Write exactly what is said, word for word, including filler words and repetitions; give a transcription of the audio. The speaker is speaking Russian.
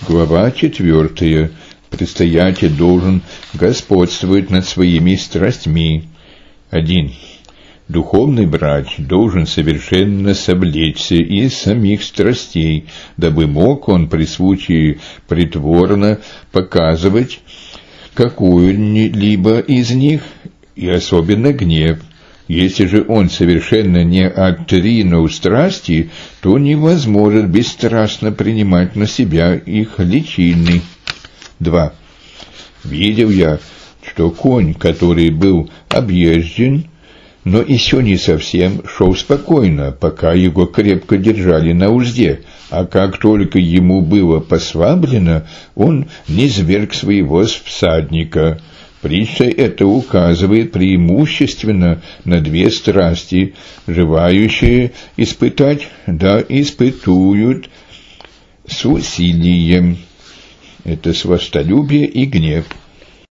Глава четвертая. Предстоятель должен господствовать над своими страстьми. один. Духовный врач должен совершенно совлечься из самих страстей, дабы мог он при случае притворно показывать какую-либо из них, и особенно гнев. Если же он совершенно не отринул страсти, то не возможет бесстрастно принимать на себя их личины. два. Видел я, что конь, который был объезжен, но еще не совсем, шел спокойно, пока его крепко держали на узде, а как только ему было послаблено, он низвергл своего всадника. Притча эта указывает преимущественно на две страсти, желающие испытать, да испытуют с усилием. Это сластолюбие и гнев.